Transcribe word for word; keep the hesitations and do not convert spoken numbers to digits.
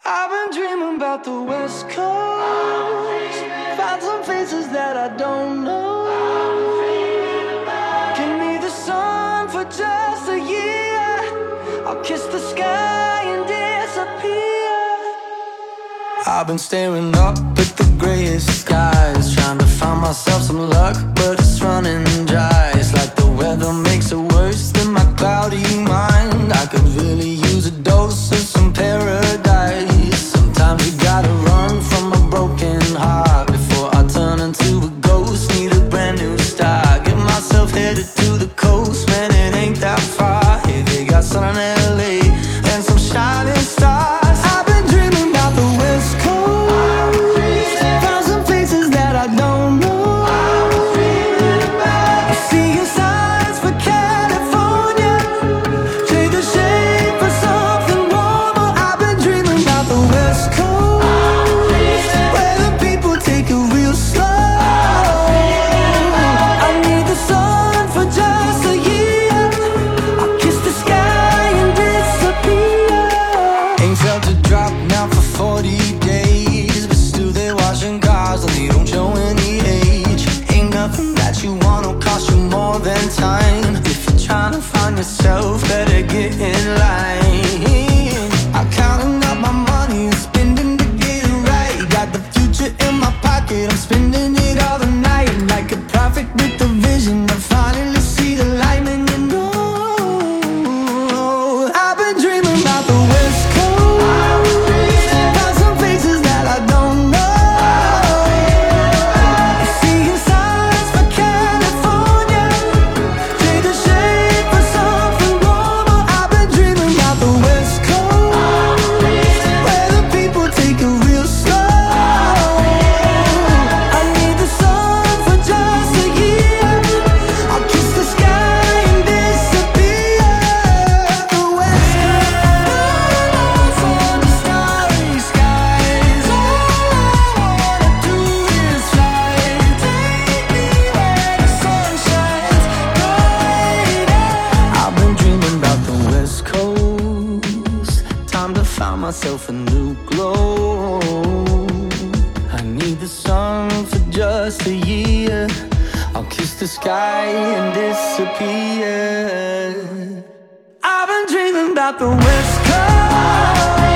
I've been dreaming about the West Coast. Found some faces that I don't know. Give me the sun for just a year. I'll kiss the sky and disappear. I've been staring up at the grayest skies, trying to find myself some luck, but it's running dry. It's like the weather makes it worse than my cloudy mind. I could really use a dose of some paradise. Sometimes you gotta run from a broken heart before I turn into a ghost. Need a brand new start. Get myself headed to the coast, man, it ain't that far. Hey, they got sun in L A and some shining stars. I've been dreaming about the West Coast. Found some places that I don't know. I'm seeing signs for California. Trade the shade for something warmer. I've been dreaming about the West Coast, where the people take it real slow. I need the sun for just a year. I'll kiss the sky and disappear. Ain't felt a drop now for forty days, but still they're washing cars and they don't show any age. Ain't nothing that you want will cost you more than time. If you're trying to find yourself, better get in line. I'm counting up my money and spending to get it right. Got the future in my pocket, I'm spending it all the night. Like a prophet with a vision, I finally see the light, and you know I've been dreaming about the West Coast. Found some places that I don't know. Seeing signs for California. Trade the shade for something warmer. I've been dreaming about the West Coast, where the people take it real slow. I need the sun for just a year. I'll kiss the sky and disappear. The West Coast, for the starry skies. All I wanna do is fly. Take me where the sun shines brighter. I've been dreaming about the West Coast. Time to find myself a new glow. I need the sun for just a year. I'll kiss the sky and disappear. I've been dreaming about the West Coast.